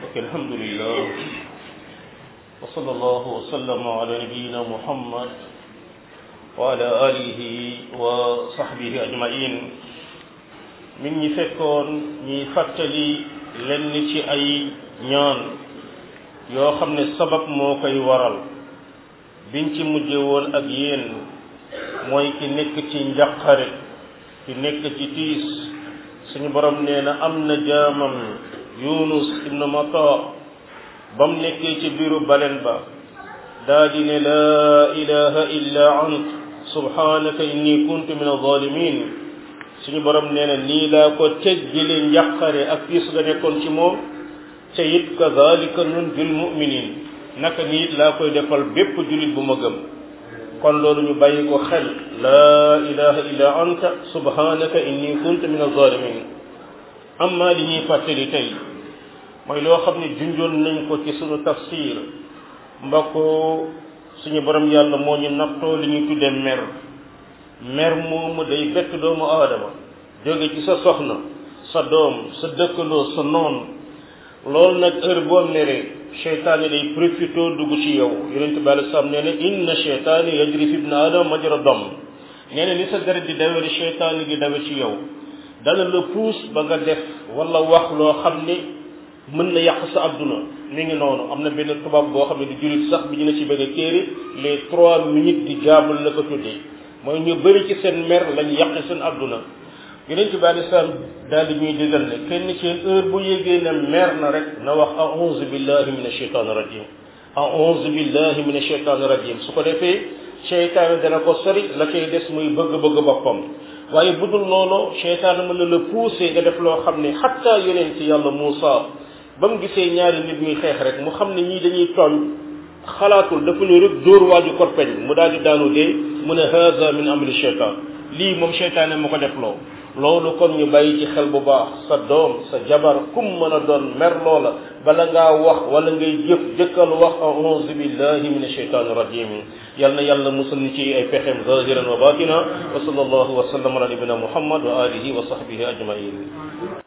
الحمد لله وصلى الله وسلم على نبينا محمد وعلى آله وصحبه أجمعين min ñi fekkoon ñi fàttali lenn ci ay ñaan yoo xam ne sabab moo koy waral biñ ci mujje woon ak yéen mooy ki nekk ci njàqare ki nekk ci tiis suñu borom nee na am na jaamam Yunus ibn Mata bam nekkee ci biiru balen ba daa di ne laa ilaha illa ant subhanaka inni kuntu min az-zalimin suñu borom nee na nii laa ko teggile njàqare ak tiis ga nekkoon ci moom te it kazalika nunjil mu'minin naka nii laa koy defal bépp julit bu ma gëm kon loolu ñu bàyyi ko xel laa ilaha illa anta subhanaka inni kuntu min az-zalimin amma li ñuy fàttali tey mooy loo xam ne junjoon nañ ko ci suñu tafsir mbokk suñu borom yàlla moo ñu nattoo li ñuy tuddee mer moomu day bett doomu aadama jóge ci sa soxna sa doom sa dëkkandoo sa noon loolu nag heure boo meree cheytaane day profité dugg ci yow yonente bi alei salaam nee na inna cheytaane yajri fi ibni aadama majra dam nee na ni sa deret di dawe di cheytaane di dawe ci yow dana la puus ba nga def wala wax loo xam ne mën na yàq sa adduna mi ngi noonu am na benn tubaab boo xam ne di jullit sax bi ñu ne ci benn téere les 3 minutes di jaabal la ko tuddee mooy ñu bëri ci seen mer lañ yàq seen adduna yonent bi alei salaam daal di ñuy digal ne kenn ci heure bu yégee ne mer na rek na wax a'uuzu billahi min asheytaani rajim a'uuzu billahi min asheytaani rajim su ko defee cheytaane dana ko sori la cay des muy bëgg-bëgg boppam waaye budul loolu cheytaane mën na la pousser nga def loo xam ne xatta yonent yàlla Muusa ba mu gisee ñaari nit muy xeex rek mu xam ne ñii dañuy tooñ xalaatul dafa ñu rek dóor waaju korpeñ mu daal di daanu dee mu ne haza min amri cheytaan lii moom cheytaane ma ko def loo loolu kon ñu bàyyi ci xel bu baax sa doom sa jabar kum mën a doon mer loola bala ngaa wax wala ngay jëf jëkkal wax a'uuzu billahi min asheytaani rajim yal na yàlla musal ñu ci ay pexem zahiran wa batina wa sallallahu wa sallam ala nabina muhammad wa alihi wa sahbihi ajmain